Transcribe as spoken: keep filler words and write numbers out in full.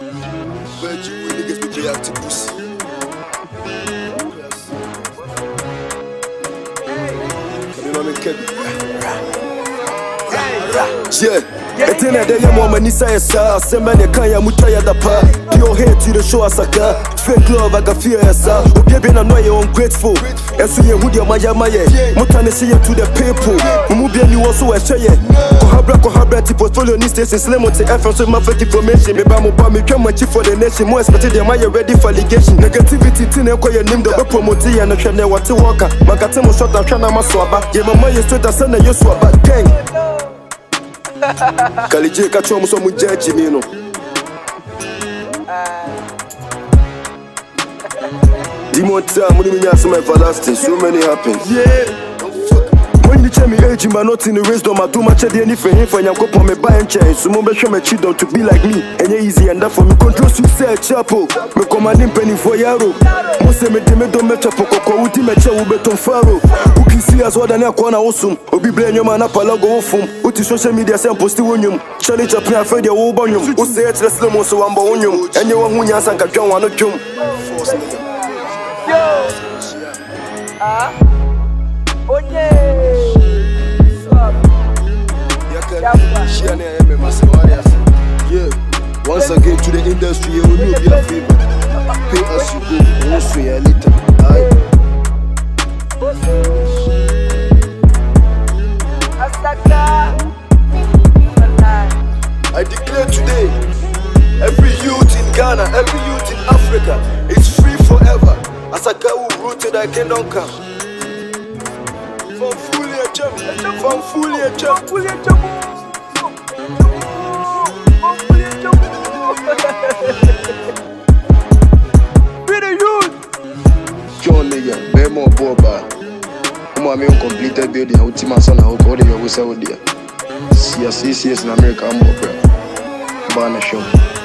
Virgin, we niggas be reacting pussy. Come on, man, Kevin. Yeah. It's in a day, I'm on my knees, I saw. Send me the kind of mutaya da pa. Pure hate to the show, as a car. Fake love, I got fear, as a. Baby, I know you're ungrateful. And so you're with your Maya Maya. Mutani see you to the people. Mubian, you also a share. Kohabra, Kohabra, the portfolio needs to slim on the F M, so my fake information. Maybe I'm about me, come my chief for the nation. More expected than Maya ready for allegation. Negativity, tin and call your name, the promoting and a channel, what to walk. Magatamo shot, I'm trying to swabba. Yeah, my Maya straight, I send a you swabba gang. Kalije kacho muso mujeji mino. Dimonta muni minyasa my everlasting. So many happen. Yeah. When you tell me age, man, not in the wisdom. I do much of anything for him. Go me buy and change. So mumbe show me children to be like me. And yeah, easy and that for me control success chapel. Me commanding penny for yaro. Mose me deme do me chapo koko uti me che ubeton faro. Uki see as what na kwana osum. Obi blame your man up alago ofum. Uti social media say post wonyum. Charlie Chaplin afraid your ubonyum. U say it let's slow so amba wonyum. And you want hunya sanka dwan wano jum. Yo. Ah. Onye. Yeah, once again to the industry, you will be a favor. Pay as you go, also a little. Aye. I declare today, every youth in Ghana, every youth in Africa is free forever. As a guy who rooted, I cannot come. From fully a jump, from fully a jump, fully a jump. John Nigga, Bemo Boba. I'm a completed building. I'm a son. I'm a son. I'm a son. See, I see, see, in America. I'm a son.